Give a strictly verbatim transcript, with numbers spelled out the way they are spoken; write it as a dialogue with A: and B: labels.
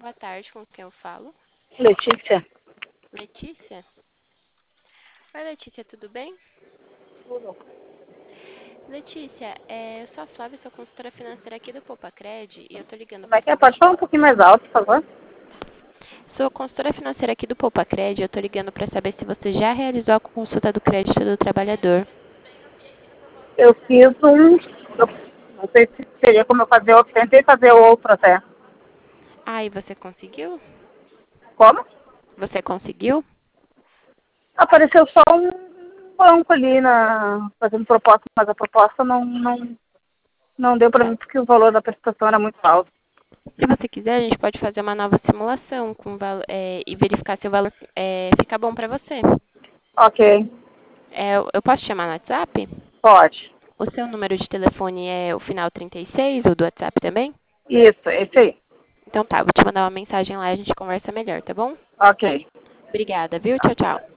A: Boa tarde, com quem eu falo?
B: Letícia.
A: Letícia? Oi, Letícia, tudo bem?
B: Tudo.
A: Letícia, é, eu sou a Flávia, sou consultora financeira aqui do Poupacred e eu tô ligando
B: Como é
A: para
B: que é?
A: saber...
B: Pode falar um pouquinho mais alto, por favor?
A: Sou consultora financeira aqui do Poupacred e eu tô ligando para saber se você já realizou a consulta do crédito do trabalhador.
B: Eu fiz um... Eu não sei se seria como eu fazer outro. Tentei fazer outro até.
A: Ah, e você conseguiu?
B: Como?
A: Você conseguiu?
B: Apareceu só um banco ali na, fazendo proposta, mas a proposta não, não, não deu para mim porque o valor da prestação era muito alto.
A: Se você quiser, a gente pode fazer uma nova simulação com valo- é, e verificar se o valor é, fica bom para você.
B: Ok,
A: É, eu eu posso te chamar no WhatsApp?
B: pode.
A: O seu número de telefone é o final trinta e seis, o do WhatsApp também?
B: Isso, esse aí.
A: Então tá, vou te mandar uma mensagem lá e a gente conversa melhor, tá bom?
B: Ok.
A: Obrigada, viu? Tchau, tchau.